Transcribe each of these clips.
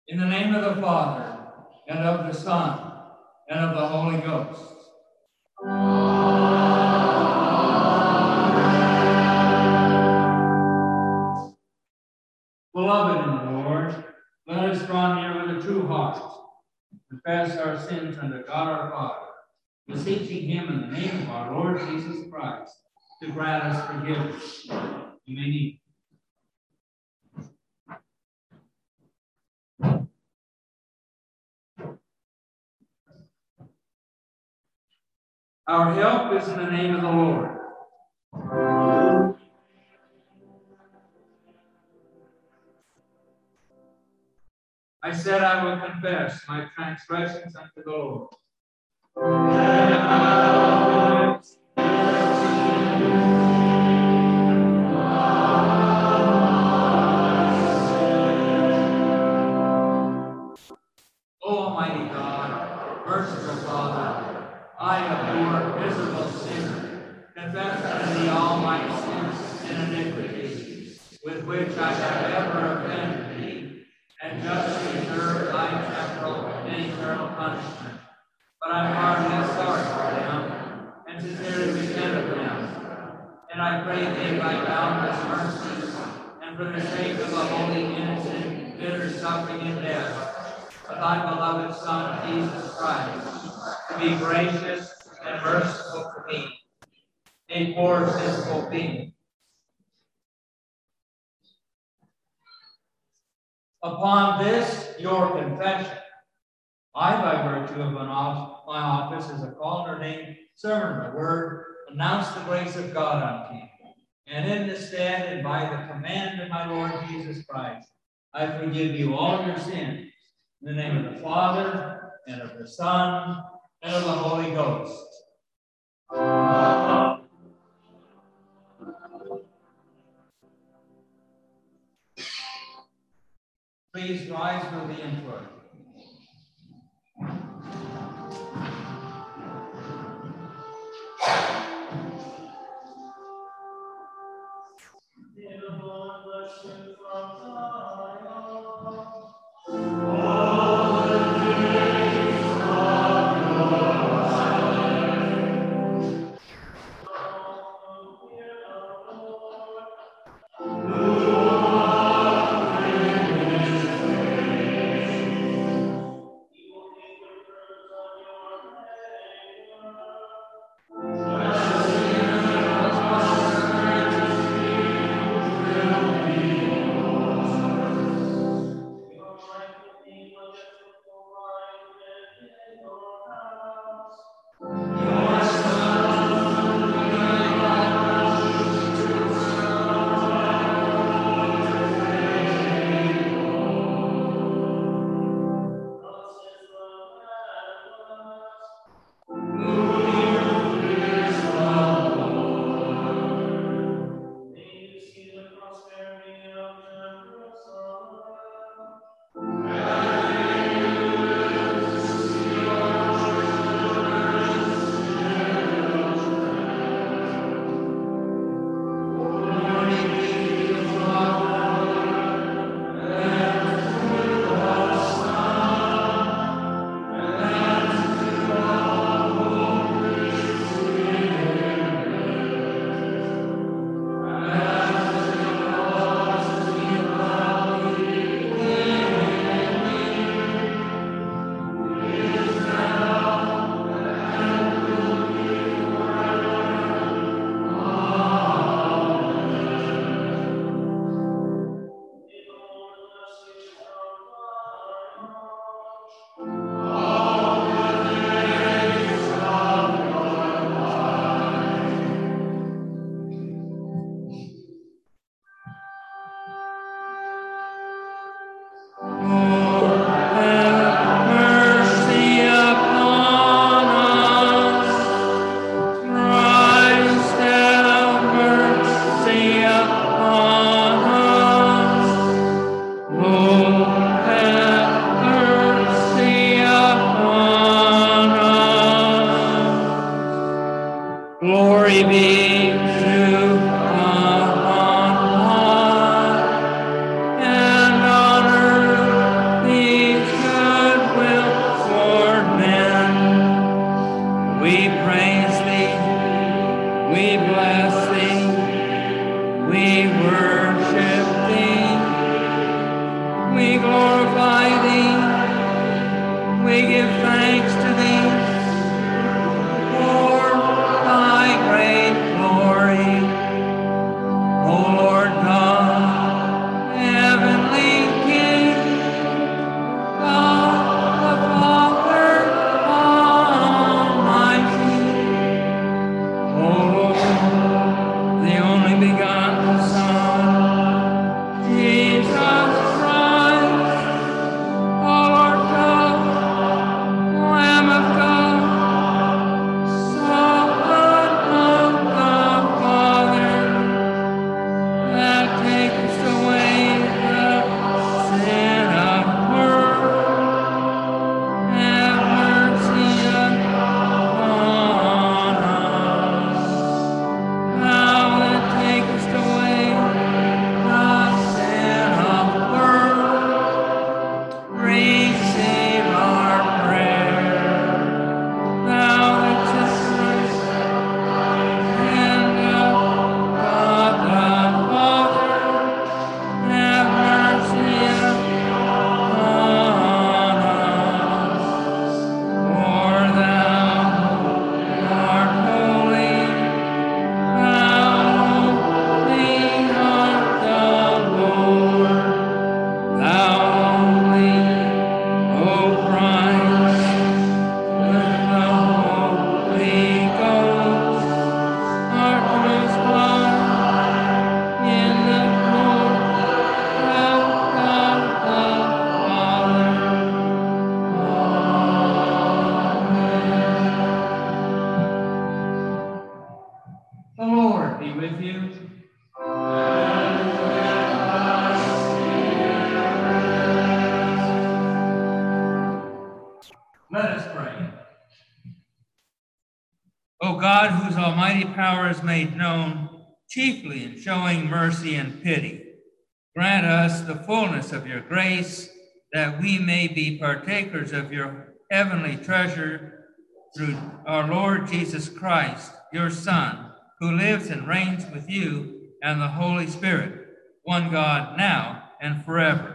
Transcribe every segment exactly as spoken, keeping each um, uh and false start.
In the name of the Father, and of the Son, and of the Holy Ghost. Beloved in the Lord, let us draw near with a true heart, confess our sins unto God our Father, beseeching him in the name of our Lord Jesus Christ to grant us forgiveness. You may kneel. Our help is in the name of the Lord. I said I will confess my transgressions unto the Lord. O Almighty God, merciful Father, I, a poor, miserable sinner, confess unto thee all my sins and iniquities, with which I have ever offended thee, and justly deserve thy temporal and eternal punishment. But I'm heartily sorry for them, and sincerely repent of them. And I pray thee by boundless mercies, and for the sake of the holy, innocent, bitter suffering and death of thy beloved Son, Jesus Christ, to be gracious and merciful to me, a poor sinful being. Upon this, your confession, I, by virtue of an off, my office as a called and ordained servant of the word, announce the grace of God unto you. And in this stead, and by the command of my Lord Jesus Christ, I forgive you all your sins. In the name of the Father, and of the Son, and of the Holy Ghost. Please rise for the introit. Lord, have mercy Let us pray. O God, whose almighty power is made known chiefly in showing mercy and pity, grant us the fullness of your grace, that we may be partakers of your heavenly treasure through our Lord Jesus Christ, your Son, who lives and reigns with you and the Holy Spirit, one God, now and forever.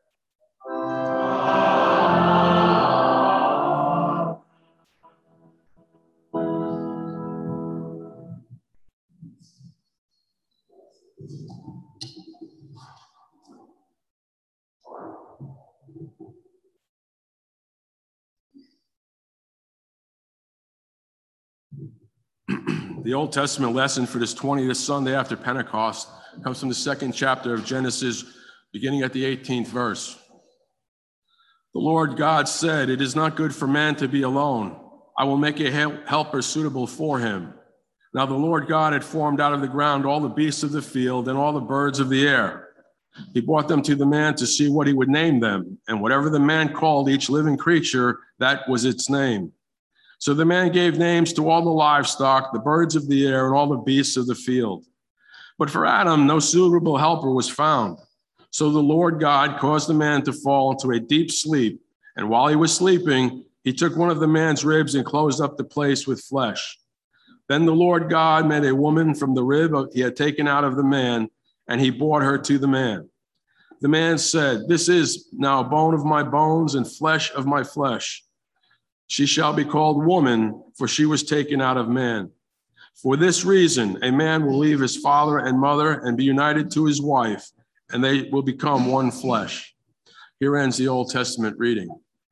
The Old Testament lesson for this twentieth Sunday after Pentecost comes from the second chapter of Genesis, beginning at the eighteenth verse. The Lord God said, "It is not good for man to be alone. I will make a helper suitable for him." Now the Lord God had formed out of the ground all the beasts of the field and all the birds of the air. He brought them to the man to see what he would name them, and whatever the man called each living creature, that was its name. So the man gave names to all the livestock, the birds of the air, and all the beasts of the field. But for Adam, no suitable helper was found. So the Lord God caused the man to fall into a deep sleep. And while he was sleeping, he took one of the man's ribs and closed up the place with flesh. Then the Lord God made a woman from the rib he had taken out of the man, and he brought her to the man. The man said, "This is now bone of my bones and flesh of my flesh. She shall be called woman, for she was taken out of man. For this reason, a man will leave his father and mother and be united to his wife, and they will become one flesh." Here ends the Old Testament reading.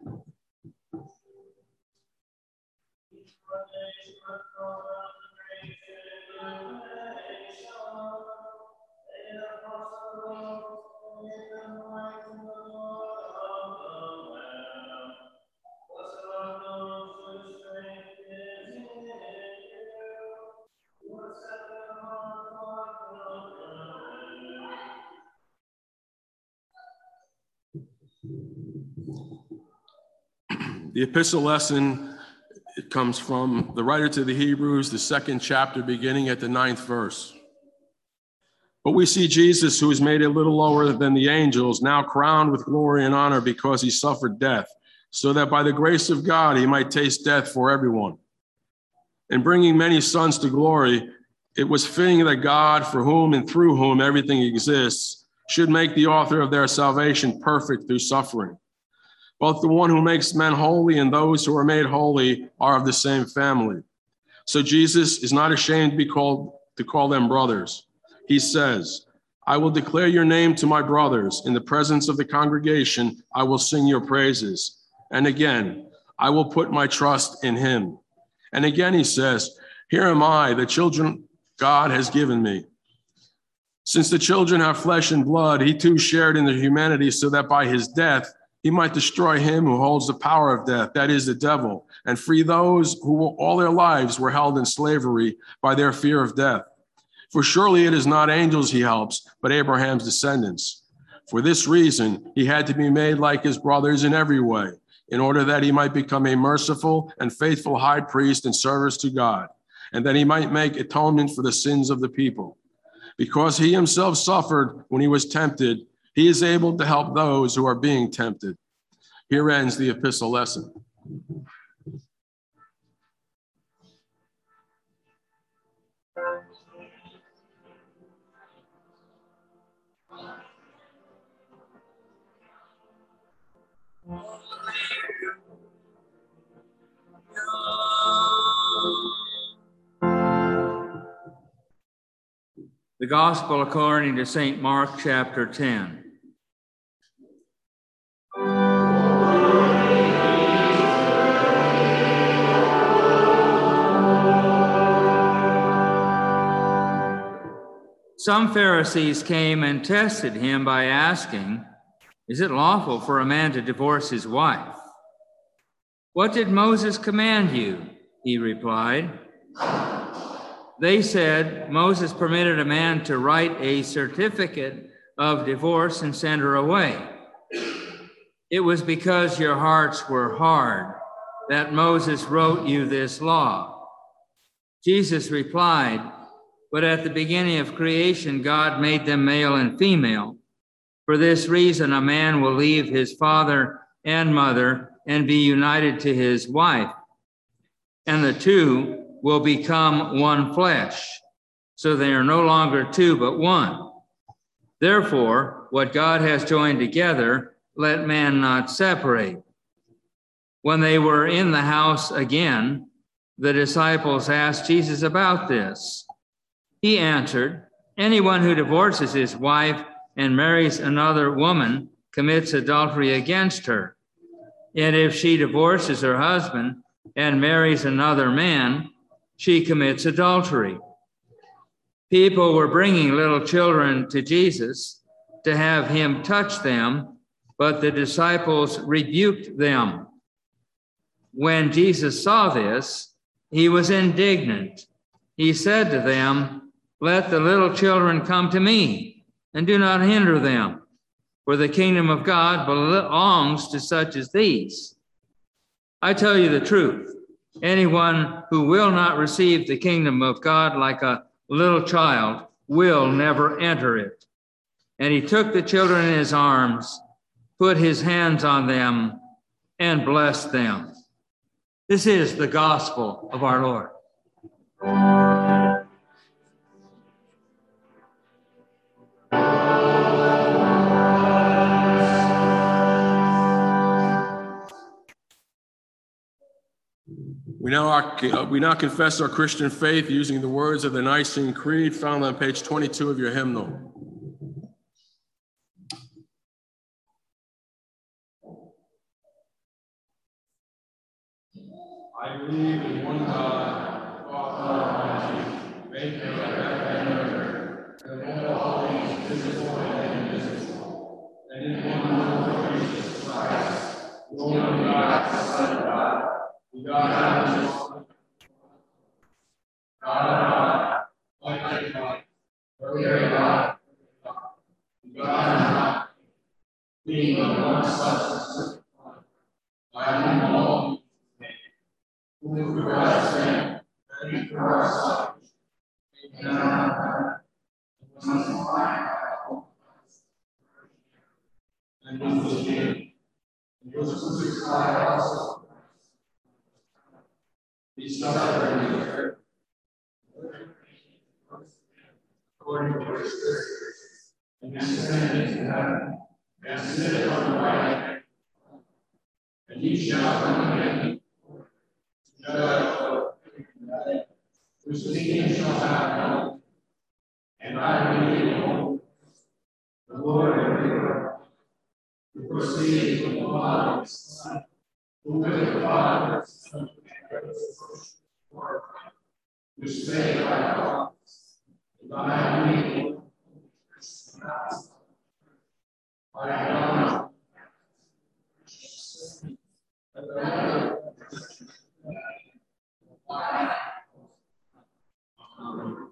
The epistle lesson, it comes from the writer to the Hebrews, the second chapter, beginning at the ninth verse. But we see Jesus, who is made a little lower than the angels, now crowned with glory and honor because he suffered death, so that by the grace of God he might taste death for everyone. In bringing many sons to glory, it was fitting that God, for whom and through whom everything exists, should make the author of their salvation perfect through suffering. Both the one who makes men holy and those who are made holy are of the same family. So Jesus is not ashamed to be called to call them brothers. He says, "I will declare your name to my brothers. In the presence of the congregation, I will sing your praises." And again, "I will put my trust in him." And again he says, "Here am I, the children God has given me." Since the children have flesh and blood, he too shared in their humanity, so that by his death he might destroy him who holds the power of death, that is, the devil, and free those who all their lives were held in slavery by their fear of death. For surely it is not angels he helps, but Abraham's descendants. For this reason, he had to be made like his brothers in every way, in order that he might become a merciful and faithful high priest in service to God, and that he might make atonement for the sins of the people. Because he himself suffered when he was tempted, he is able to help those who are being tempted. Here ends the epistle lesson. The Gospel according to Saint Mark, chapter ten. Some Pharisees came and tested him by asking, "Is it lawful for a man to divorce his wife?" "What did Moses command you?" he replied. They said, "Moses permitted a man to write a certificate of divorce and send her away." "It was because your hearts were hard. that Moses wrote you this law?" Jesus replied, "But at the beginning of creation, God made them male and female. For this reason, a man will leave his father and mother and be united to his wife, and the two will become one flesh. So they are no longer two, but one. Therefore, what God has joined together, let man not separate." When they were in the house again, the disciples asked Jesus about this. He answered, "Anyone who divorces his wife and marries another woman commits adultery against her. And if she divorces her husband and marries another man, she commits adultery." People were bringing little children to Jesus to have him touch them, but the disciples rebuked them. When Jesus saw this, he was indignant. He said to them, "Let the little children come to me, and do not hinder them, for the kingdom of God belongs to such as these. I tell you the truth, anyone who will not receive the kingdom of God like a little child will never enter it." And he took the children in his arms, put his hands on them, and blessed them. This is the gospel of our Lord. We now, are, we now confess our Christian faith using the words of the Nicene Creed found on page twenty-two of your hymnal. I believe in one God, Father Almighty, maker of heaven and earth, and of all things visible and invisible, and in one Lord Jesus Christ, the only God, the Son of God, the God of the Son, God of God, mighty God, very God, the God of God, being of one substance, by whom all who through us sin, and through our salvation, and our and who was given, and was crucified also. He suffered in the earth, according to his spirit, and descended into heaven, and sitteth on the right hand, and he shall come again to judge whose kingdom shall have no, and I believe in hope, the Lord of the earth, who proceeds from the Father and the Son, who with the Father and the Son, who spake by prophets, by me, I am Amen.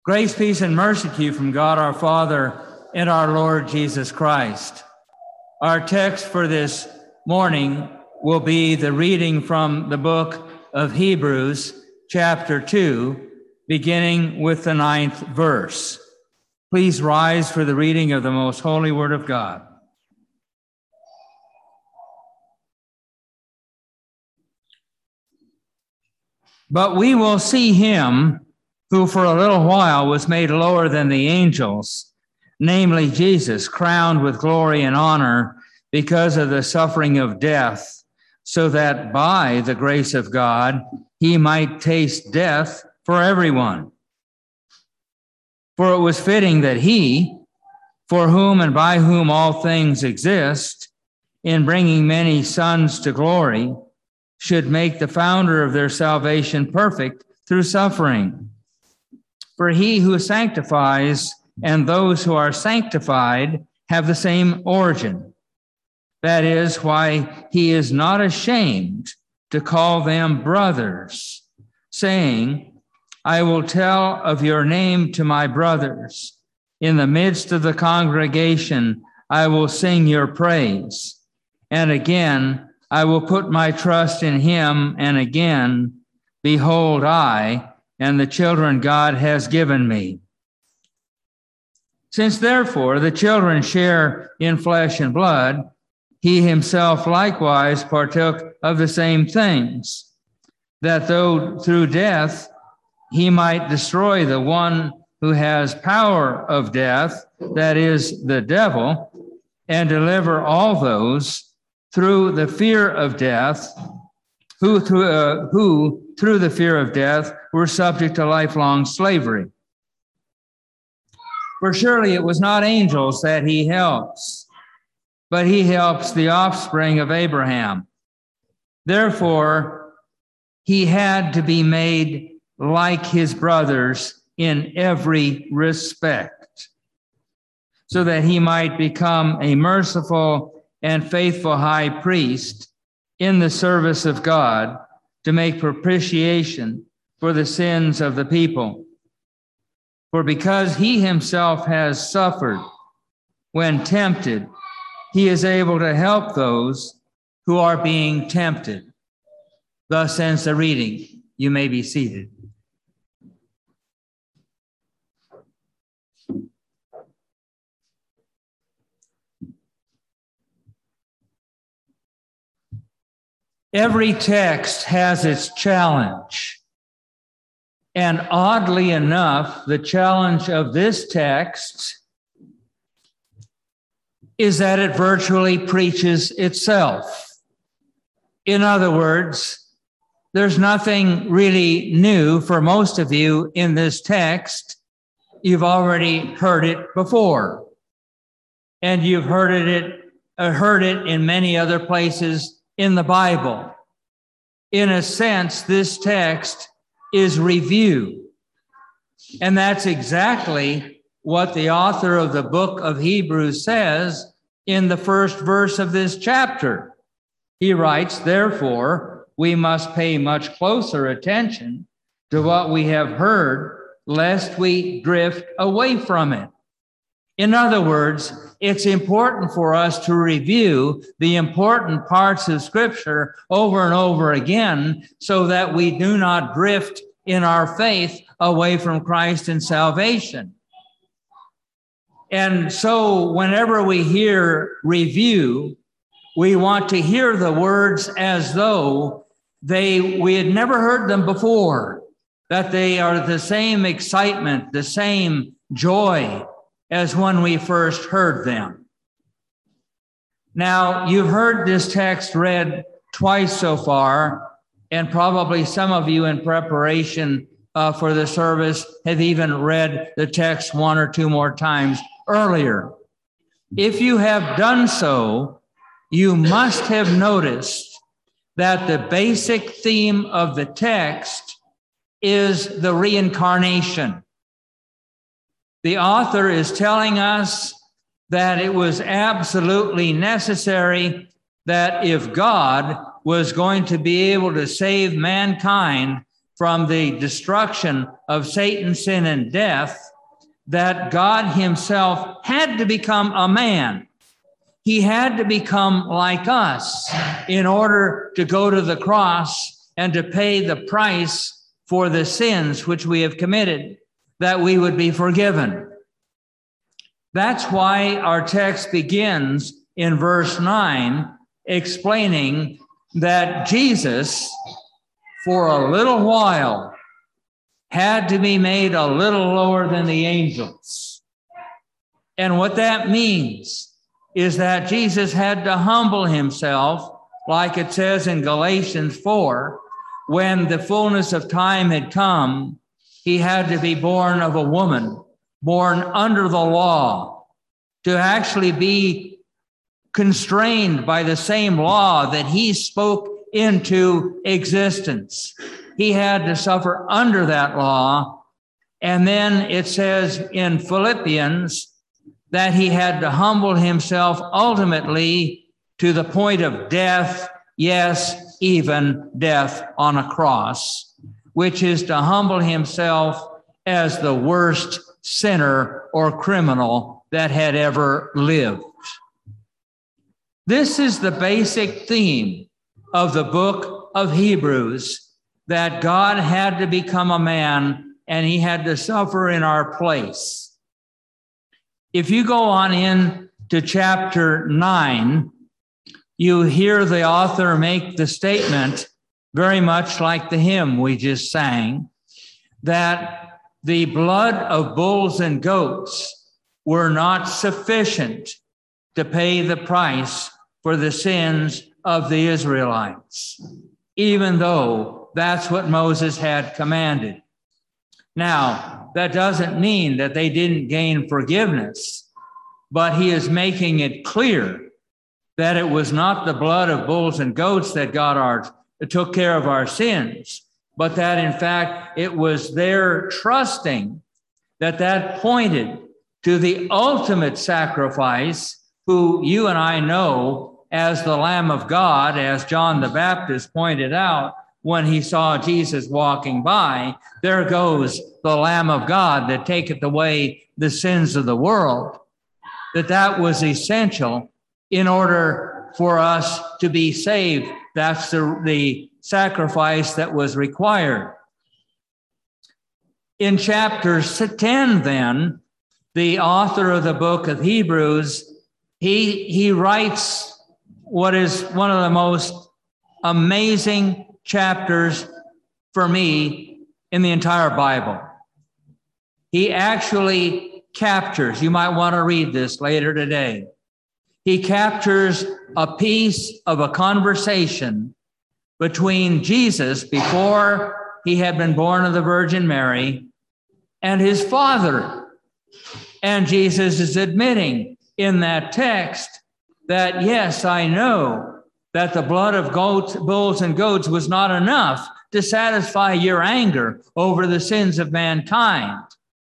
Grace, peace, and mercy to you from God our Father and our Lord Jesus Christ. Our text for this morning will be the reading from the book of Hebrews, chapter two, beginning with the ninth verse. Please rise for the reading of the most holy word of God. But we will see him who for a little while was made lower than the angels, namely Jesus, crowned with glory and honor because of the suffering of death, so that by the grace of God he might taste death for everyone. For it was fitting that he, for whom and by whom all things exist, in bringing many sons to glory, should make the founder of their salvation perfect through suffering. For he who sanctifies and those who are sanctified have the same origin. That is why he is not ashamed to call them brothers, saying, I will tell of your name to my brothers. In the midst of the congregation, I will sing your praise. And again, I will put my trust in him. And again, behold, I and the children God has given me. Since therefore the children share in flesh and blood, he himself likewise partook of the same things, that though through death he might destroy the one who has power of death, that is, the devil, and deliver all those through the fear of death, who through, uh, who through the fear of death were subject to lifelong slavery. For surely it was not angels that he helps, but he helps the offspring of Abraham. Therefore, he had to be made like his brothers in every respect, so that he might become a merciful and faithful high priest in the service of God, to make propitiation for the sins of the people. For because he himself has suffered when tempted, he is able to help those who are being tempted. Thus ends the reading. You may be seated. Every text has its challenge. And oddly enough, the challenge of this text is that it virtually preaches itself. In other words, there's nothing really new for most of you in this text. You've already heard it before. And you've heard it, uh, heard it in many other places in the Bible. In a sense, this text is review. And that's exactly what the author of the book of Hebrews says in the first verse of this chapter. He writes, therefore, we must pay much closer attention to what we have heard, lest we drift away from it. In other words, it's important for us to review the important parts of Scripture over and over again so that we do not drift in our faith away from Christ and salvation. And so whenever we hear review, we want to hear the words as though they we had never heard them before, that they are the same excitement, the same joy as when we first heard them. Now, you've heard this text read twice so far, and probably some of you in preparation uh, for the service have even read the text one or two more times earlier. If you have done so, you must have noticed that the basic theme of the text is the reincarnation. The author is telling us that it was absolutely necessary that if God was going to be able to save mankind from the destruction of Satan, sin, and death, that God himself had to become a man. He had to become like us in order to go to the cross and to pay the price for the sins which we have committed, that we would be forgiven. That's why our text begins in verse nine, explaining that Jesus, for a little while, had to be made a little lower than the angels. And what that means is that Jesus had to humble himself, like it says in Galatians four, when the fullness of time had come, he had to be born of a woman, born under the law, to actually be constrained by the same law that he spoke into existence. He had to suffer under that law. And then it says in Philippians that he had to humble himself ultimately to the point of death, yes, even death on a cross, which is to humble himself as the worst sinner or criminal that had ever lived. This is the basic theme of the book of Hebrews, that God had to become a man and he had to suffer in our place. If you go on in to chapter nine, you hear the author make the statement, very much like the hymn we just sang, that the blood of bulls and goats were not sufficient to pay the price for the sins of the Israelites, even though that's what Moses had commanded. Now, that doesn't mean that they didn't gain forgiveness, but he is making it clear that it was not the blood of bulls and goats that got our, that took care of our sins, but that in fact it was their trusting that that pointed to the ultimate sacrifice, who you and I know as the Lamb of God, as John the Baptist pointed out when he saw Jesus walking by. There goes the Lamb of God that taketh away the sins of the world. That that was essential in order for us to be saved. That's the, the sacrifice that was required. In chapter ten, then, the author of the book of Hebrews, he, he writes what is one of the most amazing chapters for me in the entire Bible. He actually captures, you might want to read this later today. He captures a piece of a conversation between Jesus before he had been born of the Virgin Mary and his father. And Jesus is admitting in that text that, yes, I know that the blood of goats, bulls and goats was not enough to satisfy your anger over the sins of mankind.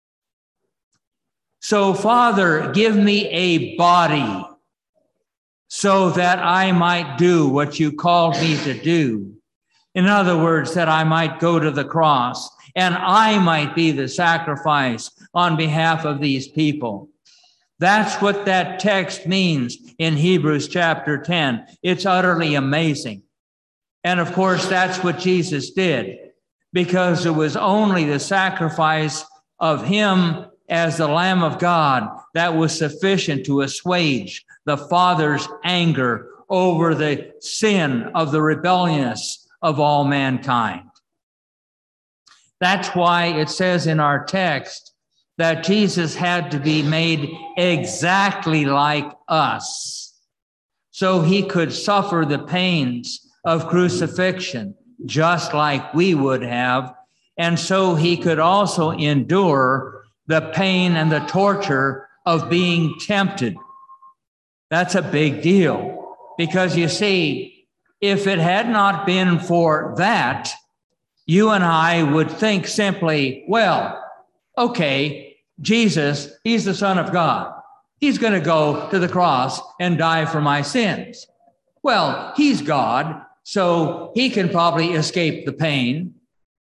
So, Father, give me a body so that I might do what you called me to do. In other words, that I might go to the cross and I might be the sacrifice on behalf of these people. That's what that text means in Hebrews chapter ten. It's utterly amazing. And of course, that's what Jesus did, because it was only the sacrifice of him as the Lamb of God that was sufficient to assuage the Father's anger over the sin of the rebelliousness of all mankind. That's why it says in our text that Jesus had to be made exactly like us, so he could suffer the pains of crucifixion just like we would have, and so he could also endure the pain and the torture of being tempted. That's a big deal, because you see, if it had not been for that, you and I would think simply, well, okay, Jesus, he's the Son of God. He's going to go to the cross and die for my sins. Well, he's God, so he can probably escape the pain.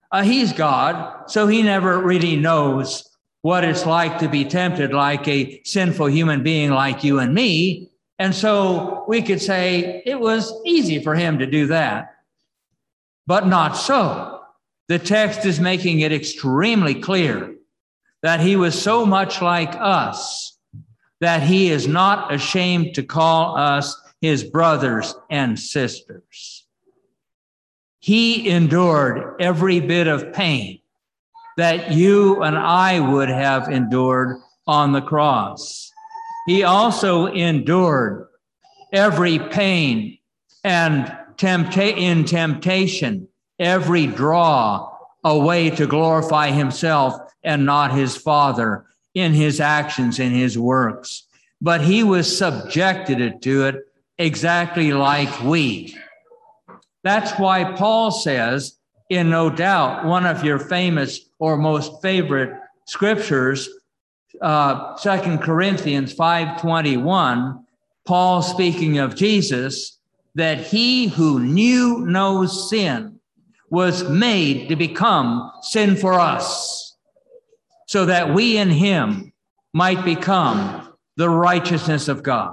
Uh, he's God, so he never really knows what it's like to be tempted like a sinful human being like you and me. And so we could say it was easy for him to do that. But not so. The text is making it extremely clear that he was so much like us that he is not ashamed to call us his brothers and sisters. He endured every bit of pain that you and I would have endured on the cross. He also endured every pain and tempta- in temptation, every draw away to glorify himself and not his Father in his actions, in his works. But he was subjected to it exactly like we. That's why Paul says, in no doubt, one of your famous or most favorite scriptures, uh, Second Corinthians five twenty-one, Paul speaking of Jesus, that he who knew no sin was made to become sin for us, so that we in him might become the righteousness of God.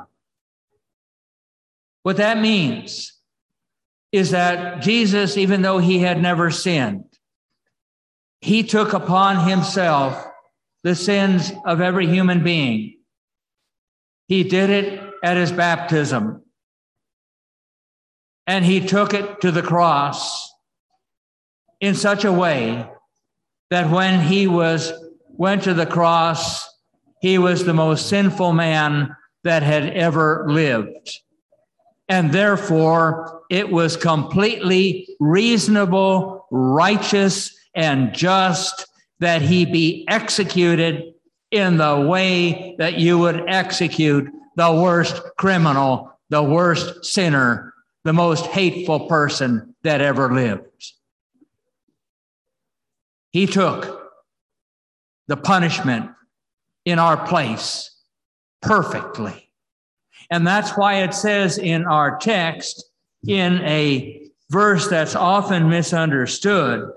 What that means is that Jesus, even though he had never sinned, he took upon himself the sins of every human being. He did it at his baptism, and he took it to the cross in such a way that when he was went to the cross, he was the most sinful man that had ever lived. And therefore, it was completely reasonable, righteous, and just that he be executed in the way that you would execute the worst criminal, the worst sinner, the most hateful person that ever lived. He took the punishment in our place perfectly. And that's why it says in our text, in a verse that's often misunderstood,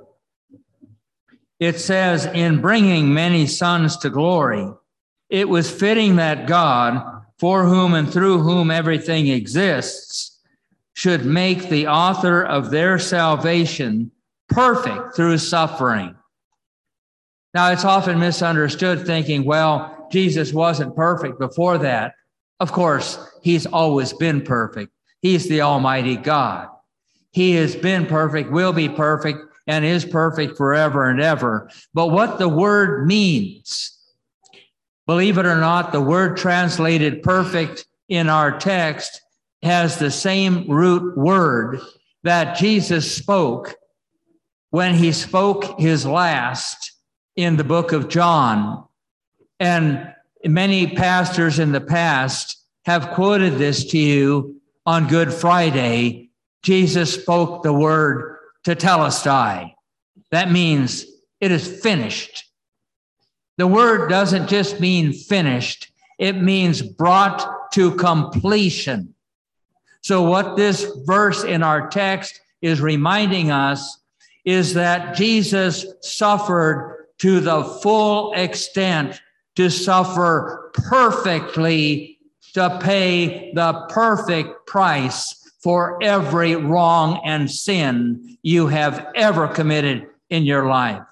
it says, in bringing many sons to glory, it was fitting that God, for whom and through whom everything exists, should make the author of their salvation perfect through suffering. Now, it's often misunderstood, thinking, well, Jesus wasn't perfect before that. Of course, he's always been perfect. He's the Almighty God. He has been perfect, will be perfect, and is perfect forever and ever. But what the word means, believe it or not, the word translated perfect in our text has the same root word that Jesus spoke when he spoke his last in the book of John. And many pastors in the past have quoted this to you on Good Friday. Jesus spoke the word tetelestai. That means it is finished. The word doesn't just mean finished. It means brought to completion. So what this verse in our text is reminding us is that Jesus suffered to the full extent, to suffer perfectly, to pay the perfect price for every wrong and sin you have ever committed in your life.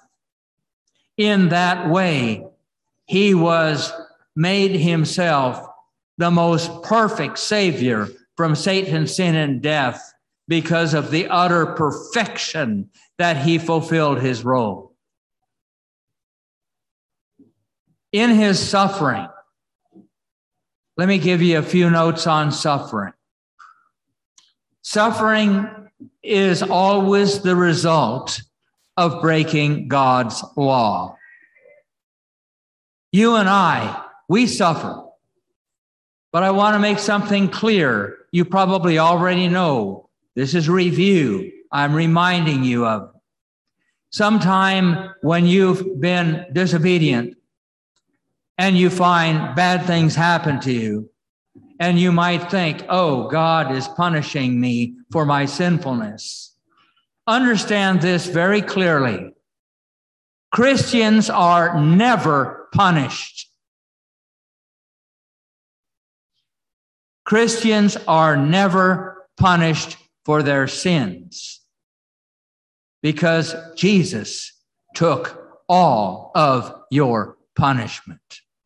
In that way, he was made himself the most perfect Savior from Satan, sin, and death because of the utter perfection that he fulfilled his role. In his suffering, let me give you a few notes on suffering. Suffering is always the result of breaking God's law. You and I, we suffer. But I want to make something clear. You probably already know. This is review. I'm reminding you of. Sometime when you've been disobedient and you find bad things happen to you, and you might think, oh, God is punishing me for my sinfulness. Understand this very clearly. Christians are never punished. Christians are never punished for their sins because Jesus took all of your punishment.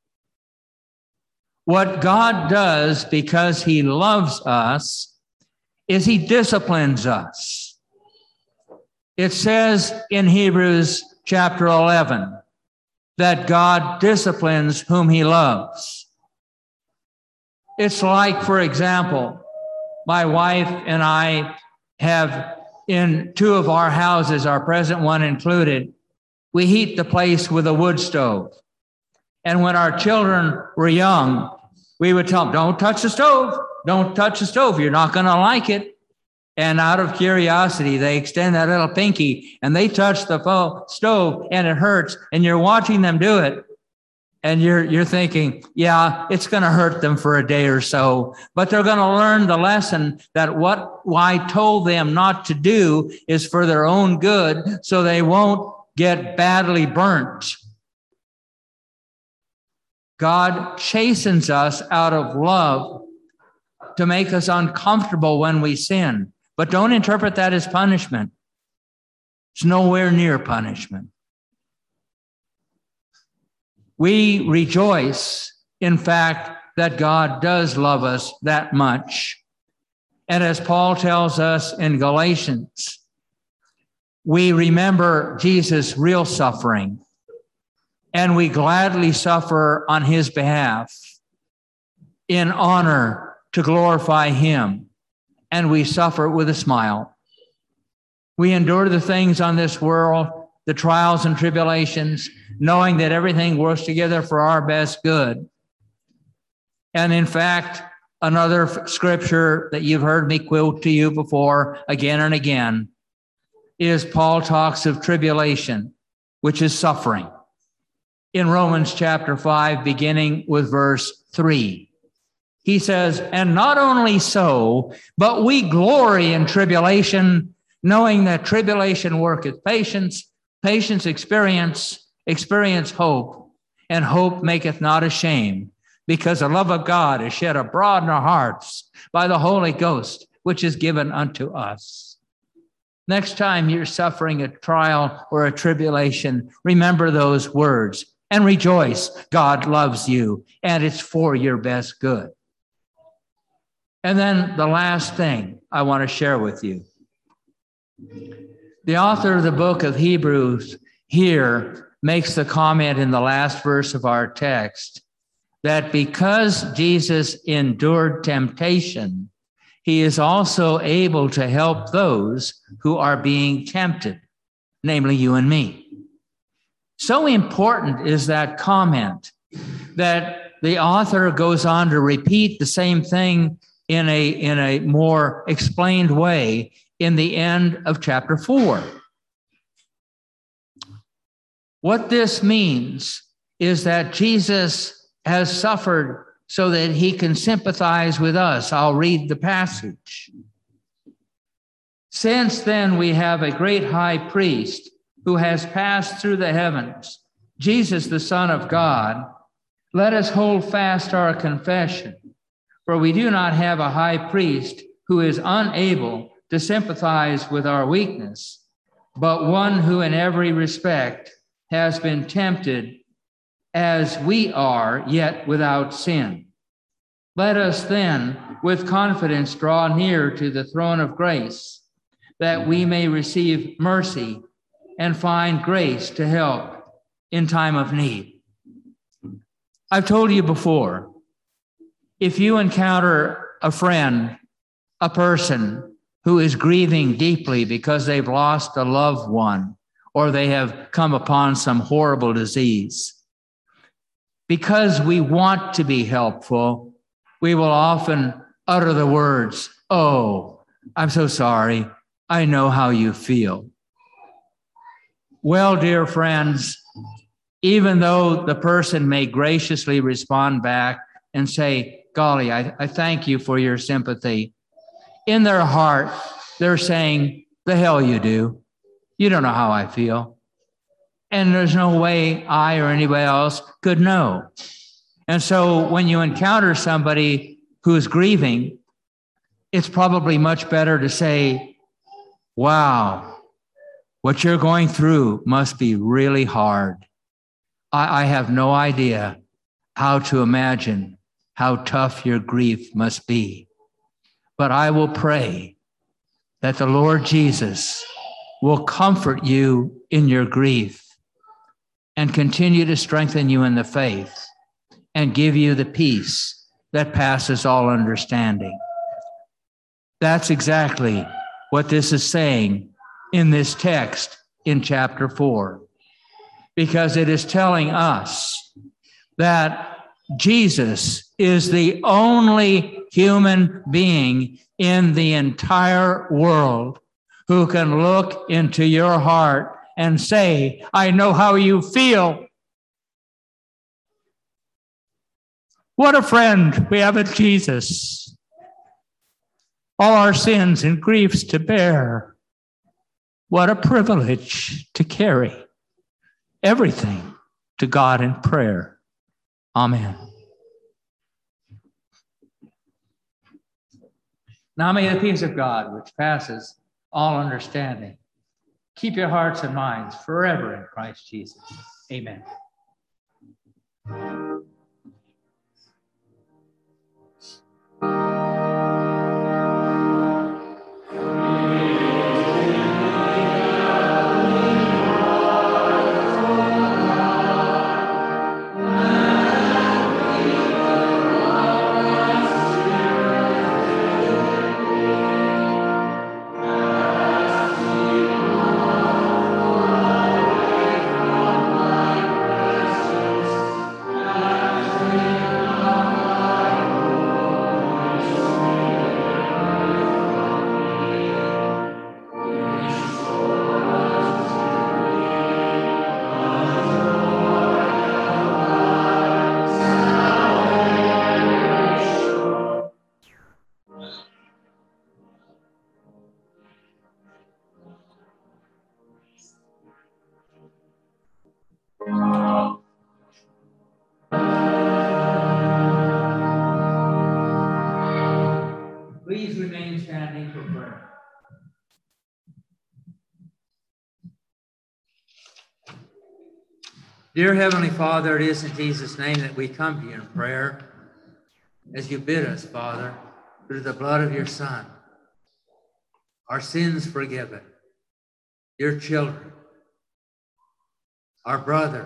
What God does because he loves us is he disciplines us. It says in Hebrews chapter eleven that God disciplines whom he loves. It's like, for example, my wife and I have in two of our houses, our present one included, we heat the place with a wood stove. And when our children were young, we would tell them, don't touch the stove. Don't touch the stove. You're not going to like it. And out of curiosity, they extend that little pinky and they touch the fo- stove and it hurts. And you're watching them do it. And you're, you're thinking, yeah, it's going to hurt them for a day or so. But they're going to learn the lesson that what I told them not to do is for their own good, so they won't get badly burnt. God chastens us out of love to make us uncomfortable when we sin. But don't interpret that as punishment. It's nowhere near punishment. We rejoice, in fact, that God does love us that much. And as Paul tells us in Galatians, we remember Jesus' real suffering, and we gladly suffer on his behalf in honor to glorify him, and we suffer with a smile. We endure the things on this world, the trials and tribulations, knowing that everything works together for our best good. And in fact, another scripture that you've heard me quote to you before again and again is Paul talks of tribulation, which is suffering. In Romans chapter five, beginning with verse three, he says, and not only so, but we glory in tribulation, knowing that tribulation worketh patience, patience experience, experience hope, and hope maketh not ashamed, because the love of God is shed abroad in our hearts by the Holy Ghost, which is given unto us. Next time you're suffering a trial or a tribulation, remember those words and rejoice. God loves you, and it's for your best good. And then the last thing I want to share with you. The author of the book of Hebrews here makes the comment in the last verse of our text that because Jesus endured temptation, he is also able to help those who are being tempted, namely you and me. So important is that comment that the author goes on to repeat the same thing in a, in a more explained way in the end of chapter four. What this means is that Jesus has suffered so that he can sympathize with us. I'll read the passage. Since then we have a great high priest who has passed through the heavens, Jesus, the Son of God, let us hold fast our confession, for we do not have a high priest who is unable to sympathize with our weakness, but one who in every respect has been tempted as we are, yet without sin. Let us then with confidence draw near to the throne of grace, that we may receive mercy and find grace to help in time of need. I've told you before, if you encounter a friend, a person who is grieving deeply because they've lost a loved one, or they have come upon some horrible disease, because we want to be helpful, we will often utter the words, oh, I'm so sorry. I know how you feel. Well, dear friends, even though the person may graciously respond back and say, golly, I, I thank you for your sympathy, in their heart, they're saying, the hell you do. You don't know how I feel. and there's no way I or anybody else could know. And so when you encounter somebody who is grieving, it's probably much better to say, wow, what you're going through must be really hard. I, I have no idea how to imagine how tough your grief must be. But I will pray that the Lord Jesus will comfort you in your grief and continue to strengthen you in the faith and give you the peace that passes all understanding. That's exactly what this is saying in this text in chapter four, because it is telling us that Jesus is the only human being in the entire world who can look into your heart and say, I know how you feel. What a friend we have in Jesus. All our sins and griefs to bear. What a privilege to carry everything to God in prayer. Amen. Now may the peace of God, which passes all understanding, keep your hearts and minds forever in Christ Jesus. Amen. Please remain standing for prayer. Dear Heavenly Father, it is in Jesus' name that we come to you in prayer, as you bid us, Father, through the blood of your Son, our sins forgiven, your children, our brother,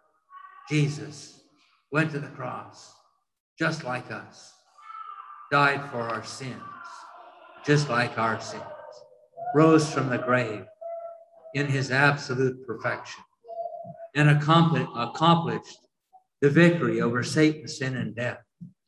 Jesus, went to the cross just like us, died for our sins, just like our sins, rose from the grave in his absolute perfection, and accomplished the victory over Satan, sin, and death,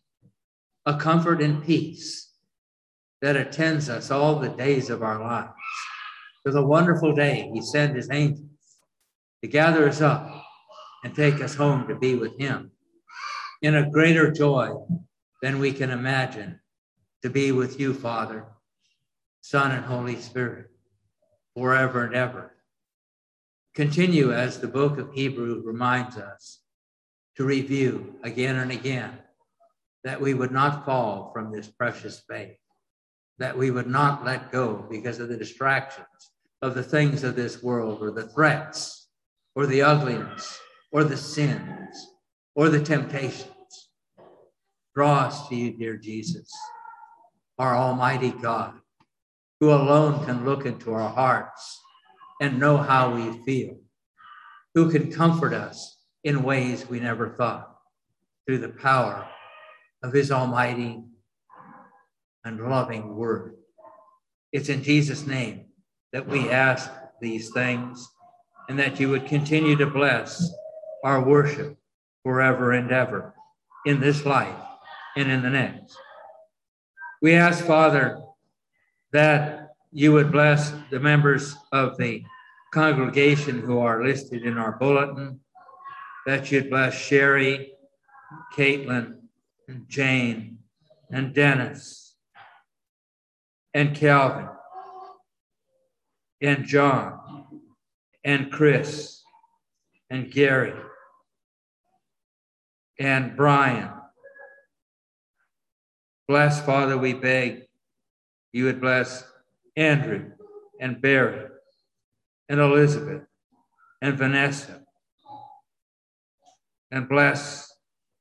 a comfort and peace that attends us all the days of our lives. To the wonderful day he sent his angels to gather us up and take us home to be with him in a greater joy than we can imagine, to be with you, Father, Son, and Holy Spirit, forever and ever. Continue, as the book of Hebrews reminds us, to review again and again, that we would not fall from this precious faith, that we would not let go because of the distractions of the things of this world, or the threats, or the ugliness, or the sins, or the temptations. Draw us to you, dear Jesus, our Almighty God, who alone can look into our hearts and know how we feel, who can comfort us in ways we never thought, through the power of his almighty and loving word. It's in Jesus' name that we ask these things, and that you would continue to bless our worship forever and ever, in this life and in the next. We ask, Father, that you would bless the members of the congregation who are listed in our bulletin, that you'd bless Sherry, Caitlin, and Jane, and Dennis, and Calvin, and John, and Chris, and Gary and Brian. Bless, Father, we beg you would bless Andrew and Barry and Elizabeth and Vanessa, and bless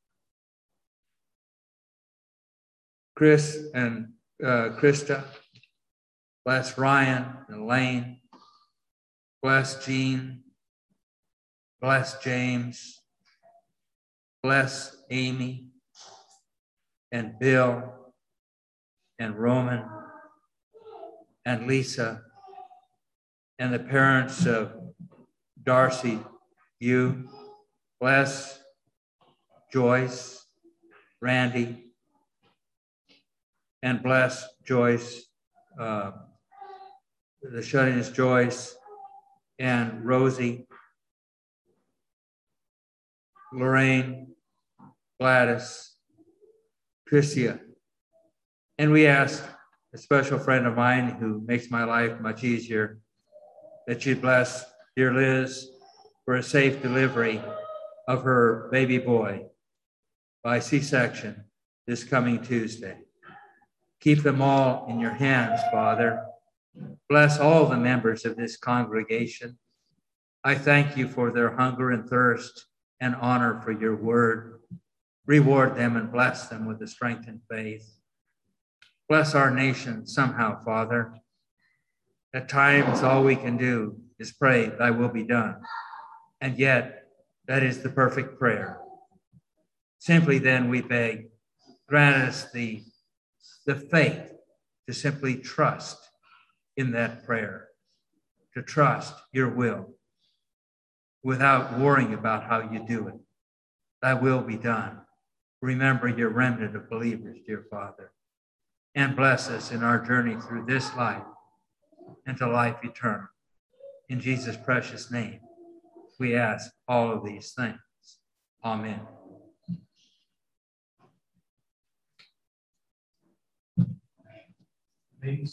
Chris and uh, Krista, bless Ryan and Lane, bless Jean, bless James, bless Amy and Bill and Roman and Lisa and the parents of Darcy, you, bless Joyce, Randy, and bless Joyce, uh, the shut-ins Joyce and Rosie, Lorraine, Gladys, Tricia. And we ask a special friend of mine who makes my life much easier that you'd bless dear Liz for a safe delivery of her baby boy by C-section this coming Tuesday. Keep them all in your hands, Father. Bless all the members of this congregation. I thank you for their hunger and thirst and honor for your word. Reward them and bless them with the strength and faith. Bless our nation somehow, Father. At times, all we can do is pray, thy will be done. And yet, that is the perfect prayer. Simply then we beg, grant us the, the faith to simply trust in that prayer, to trust your will without worrying about how you do it. Thy will be done. Remember your remnant of believers, dear Father, and bless us in our journey through this life into life eternal. In Jesus' precious name, we ask all of these things. Amen. Thanks.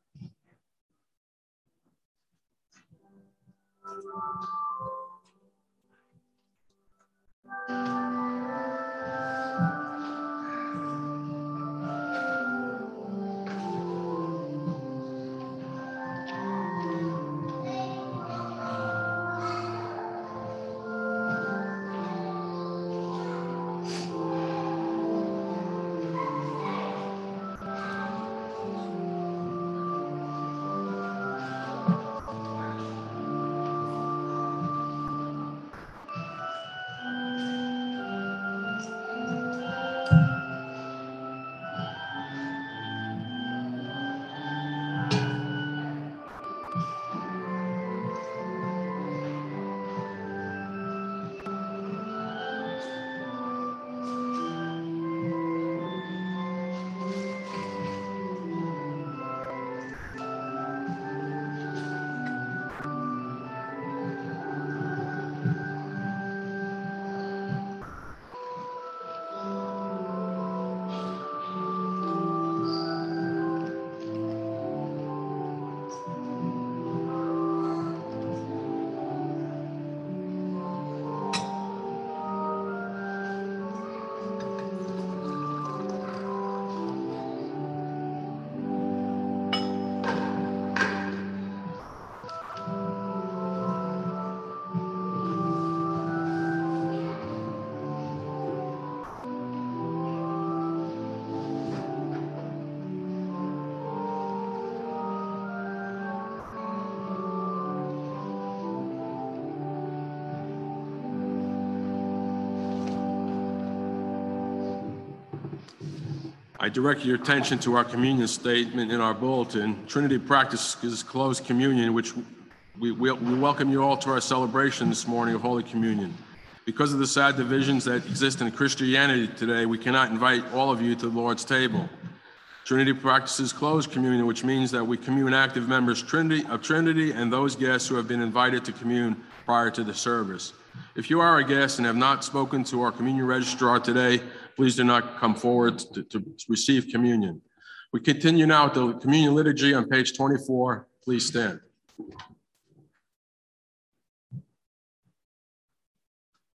I direct your attention to our communion statement in our bulletin. Trinity practices closed communion, which we, we, we welcome you all to our celebration this morning of Holy Communion. Because of the sad divisions that exist in Christianity today, we cannot invite all of you to the Lord's table. Trinity practices closed communion, which means that we commune active members Trinity, of Trinity and those guests who have been invited to commune prior to the service. If you are a guest and have not spoken to our communion registrar today, please do not come forward to, to receive communion. We continue now with the communion liturgy on page twenty-four. Please stand.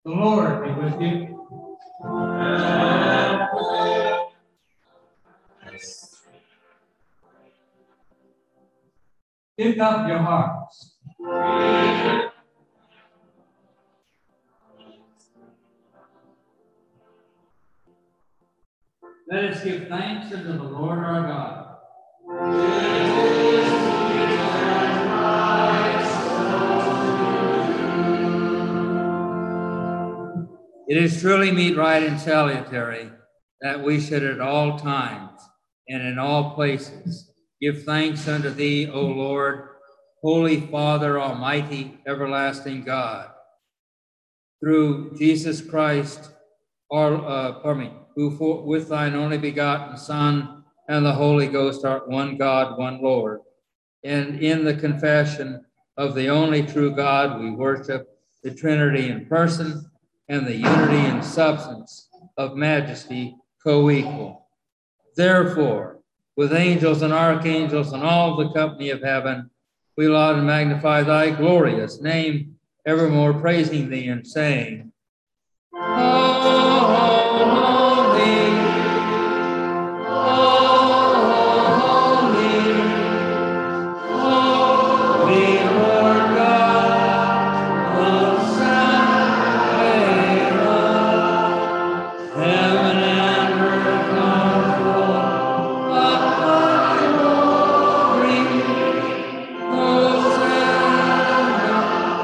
The Lord be with you. Lift up your hearts. Let us give thanks unto the Lord our God. It is truly meet, right, and salutary that we should at all times and in all places give thanks unto thee, O Lord, Holy Father, Almighty, everlasting God, through Jesus Christ, our, uh, pardon me, who for, with thine only begotten Son and the Holy Ghost art one God, one Lord. And in the confession of the only true God, we worship the Trinity in person and the unity in substance of majesty co-equal. Therefore, with angels and archangels and all the company of heaven, we laud and magnify thy glorious name, evermore praising thee and saying, Holy, holy, holy Lord God of Sabaoth, heaven and earth are full of thy glory. Hosanna,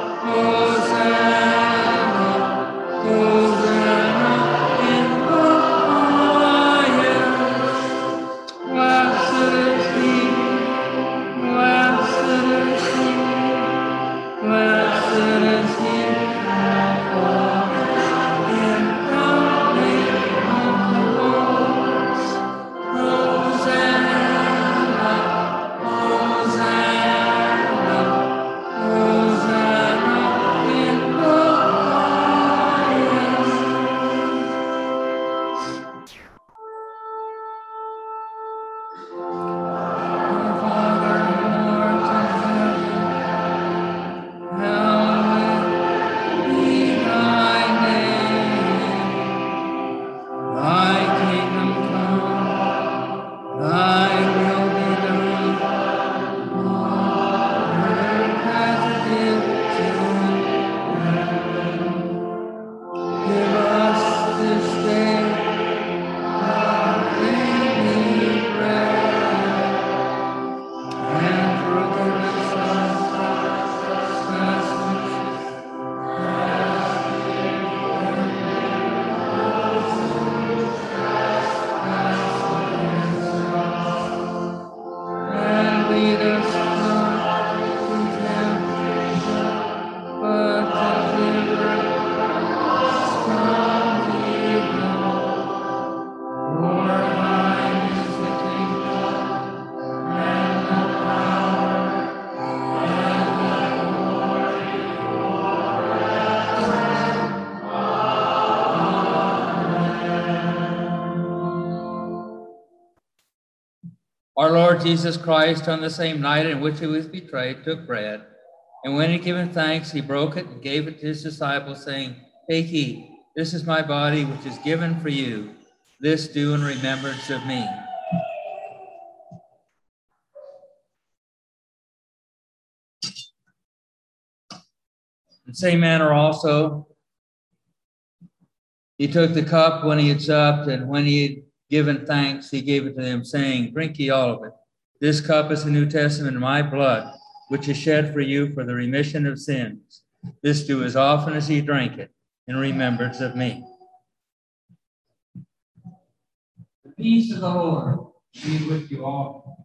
Hosanna, Hosanna in the highest. Blessed is he, blessed is he, blessed is he that cometh in the name of the Lord. Hosanna, Hosanna, Hosanna in the highest. Our Father who art in heaven, hallowed be thy name. Thy kingdom come, thy will be done, on earth as it is in heaven. Give us this day our daily bread, and forgive us our trespasses, and lead us not into temptation, but deliver us from evil. For thine is the kingdom, and the power, and the glory forever. Our Lord Jesus Christ, on the same night in which he was betrayed, took bread, and when he had given thanks, he broke it and gave it to his disciples, saying, Take, eat. This is my body, which is given for you. This do in remembrance of me. In the same manner also, he took the cup when he had supped, and when he had given thanks, he gave it to them, saying, Drink ye all of it. This cup is the New Testament in my blood, which is shed for you for the remission of sins. This do as often as ye drink it in remembrance of me. The peace of the Lord be with you all.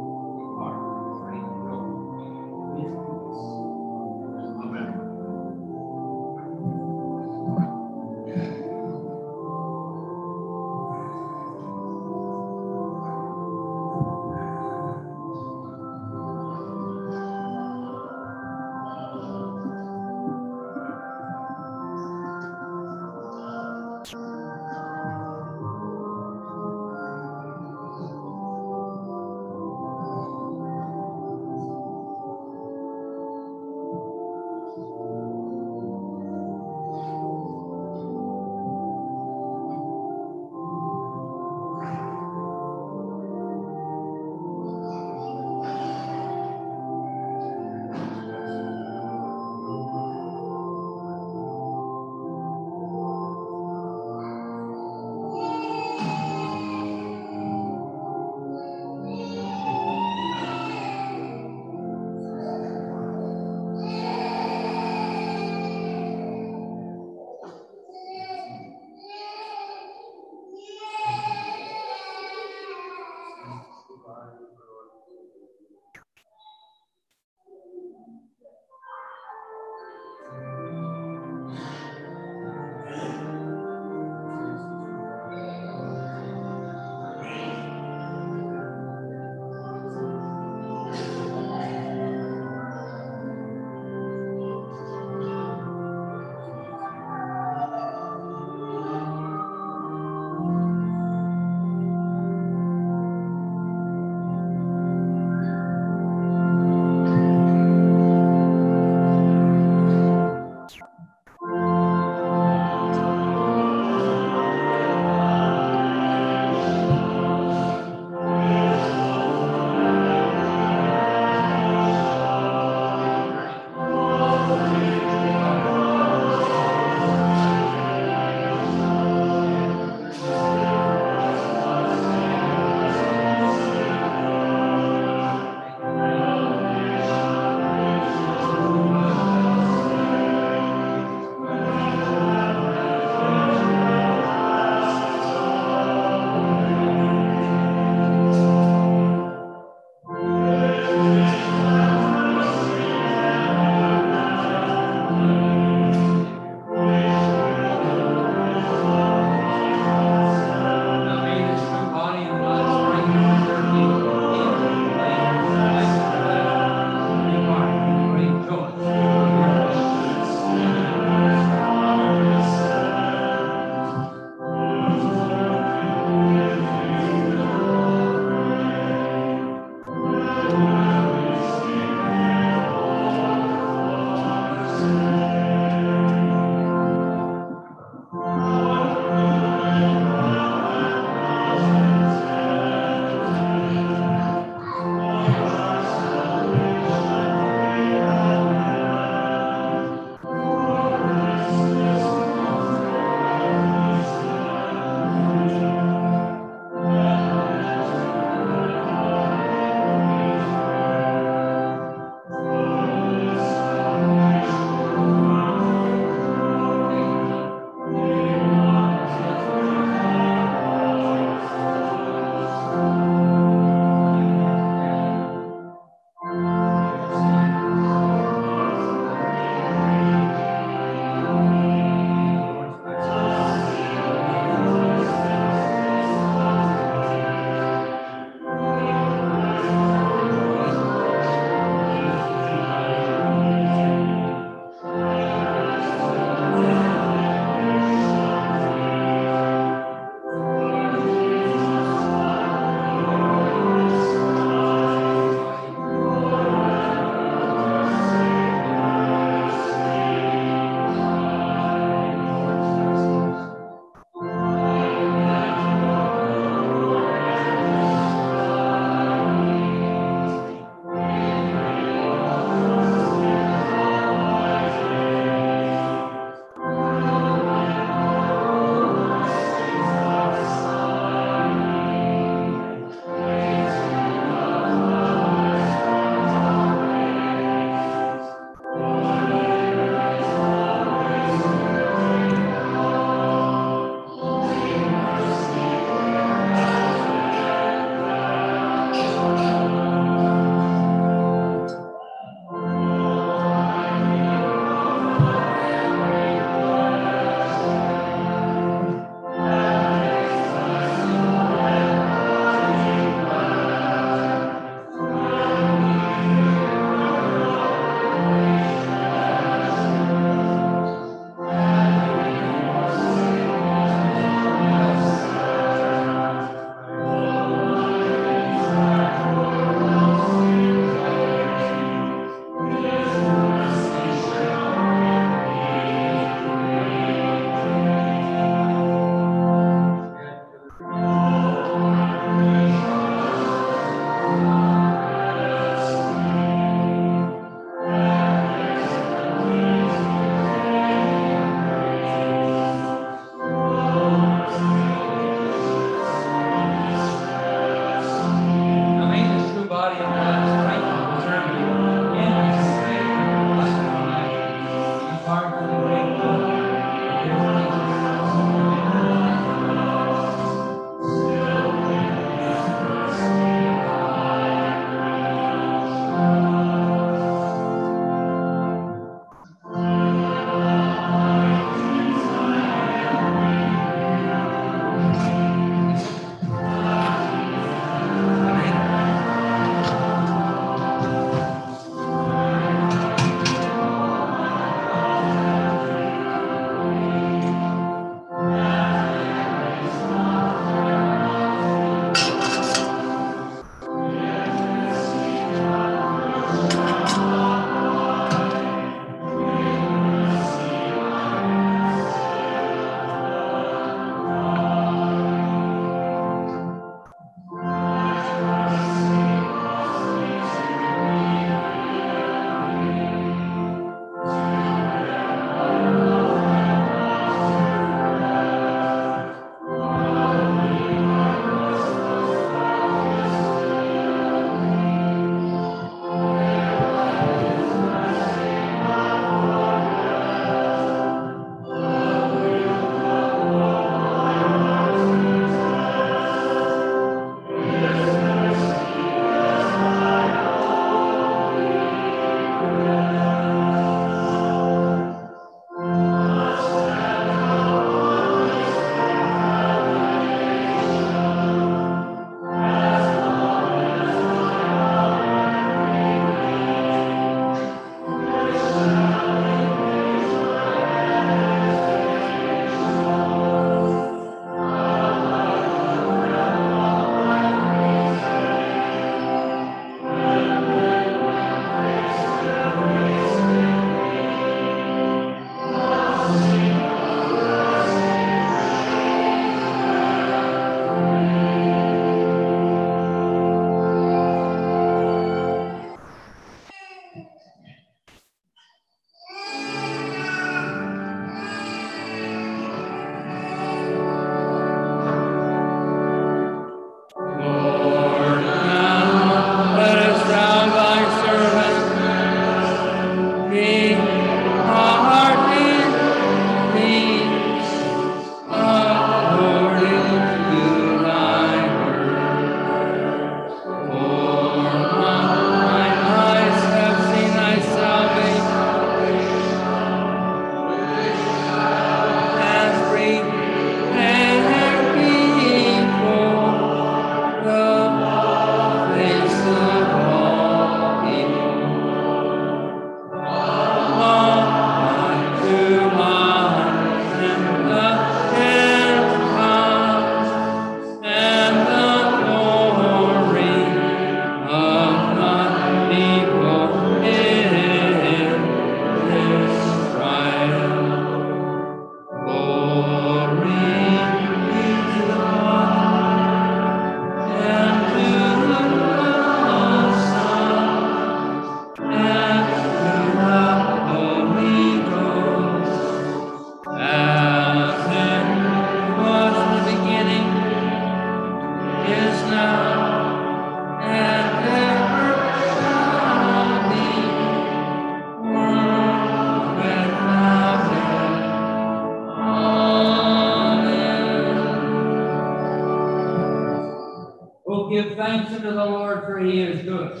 Oh, give thanks unto the Lord, for he is good.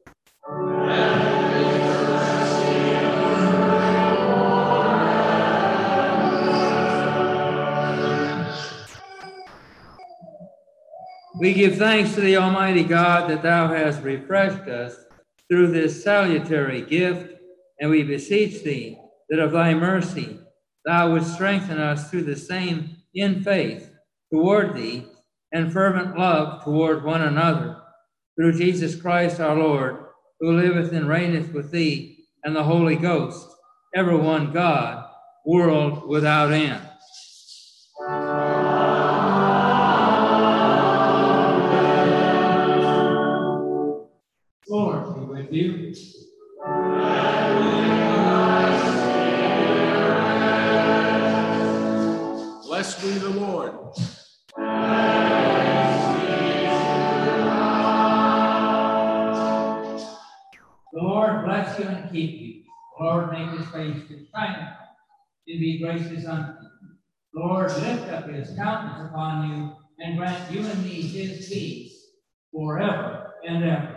We give thanks to the Almighty God that thou hast refreshed us through this salutary gift, and we beseech thee that of thy mercy thou wouldst strengthen us through the same in faith toward thee and fervent love toward one another, through Jesus Christ our Lord, who liveth and reigneth with thee and the Holy Ghost, ever one God, world without end. Lord be with you. Blessed be the Lord. The Lord bless you and keep you. The Lord make his face to shine upon you and be gracious unto you. The Lord lift up his countenance upon you and grant you and me his peace forever and ever.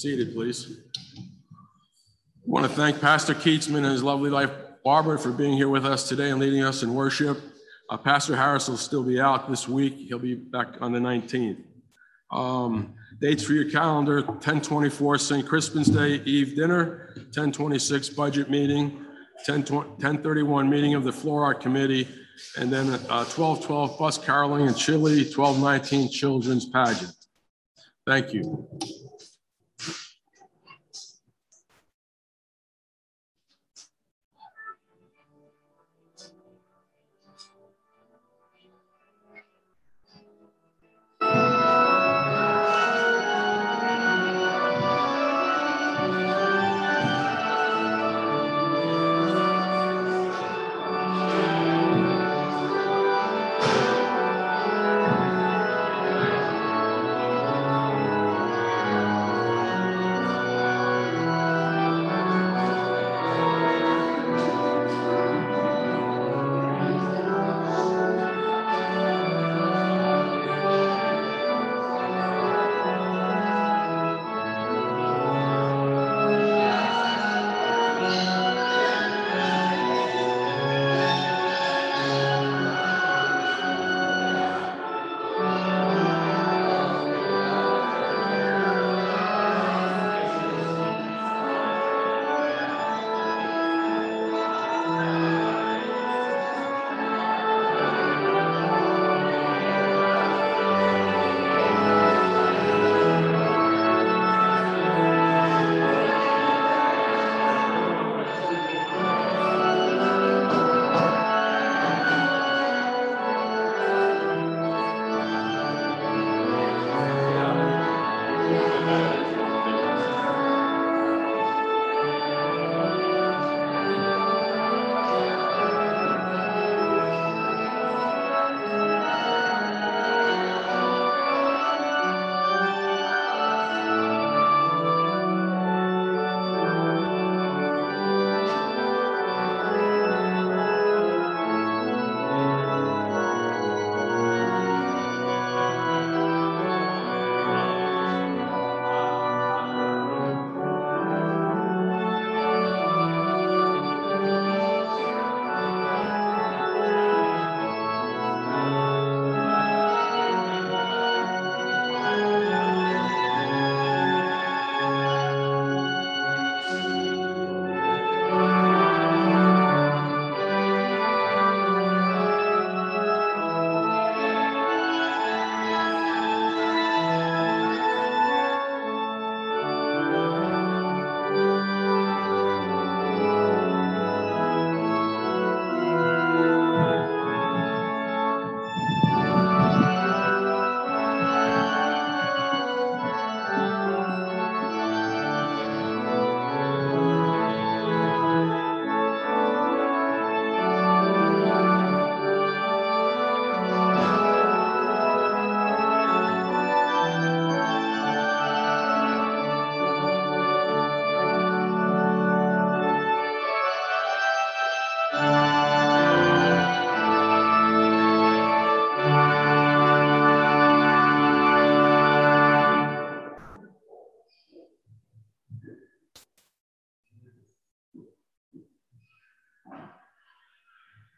seated, please. I want to thank Pastor Keatsman and his lovely wife, Barbara, for being here with us today and leading us in worship. Uh, Pastor Harris will still be out this week. He'll be back on the nineteenth. Um, dates for your calendar: ten twenty-four Saint Crispin's Day Eve dinner, ten twenty-six budget meeting, ten thirty-one meeting of the Floor Art Committee, and then uh, twelve twelve bus caroling and chili, twelve nineteen children's pageant. Thank you.